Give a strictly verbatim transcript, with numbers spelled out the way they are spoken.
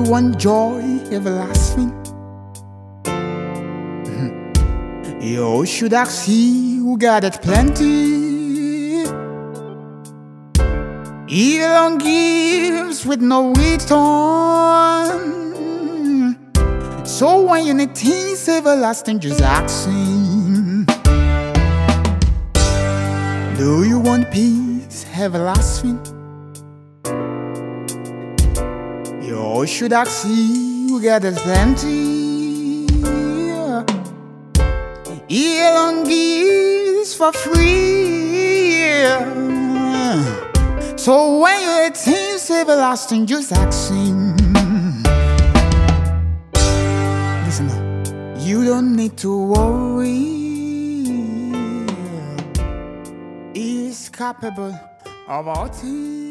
want joy everlasting? You should ask he who got it plenty. He alone gives with no return. So when you need things everlasting, just ask him. Do you want peace everlasting? You should ask he who got it plenty. He alone gives for free. So when you need things everlasting, just ask him. Listen now, you don't need to worry. He is capable of all things.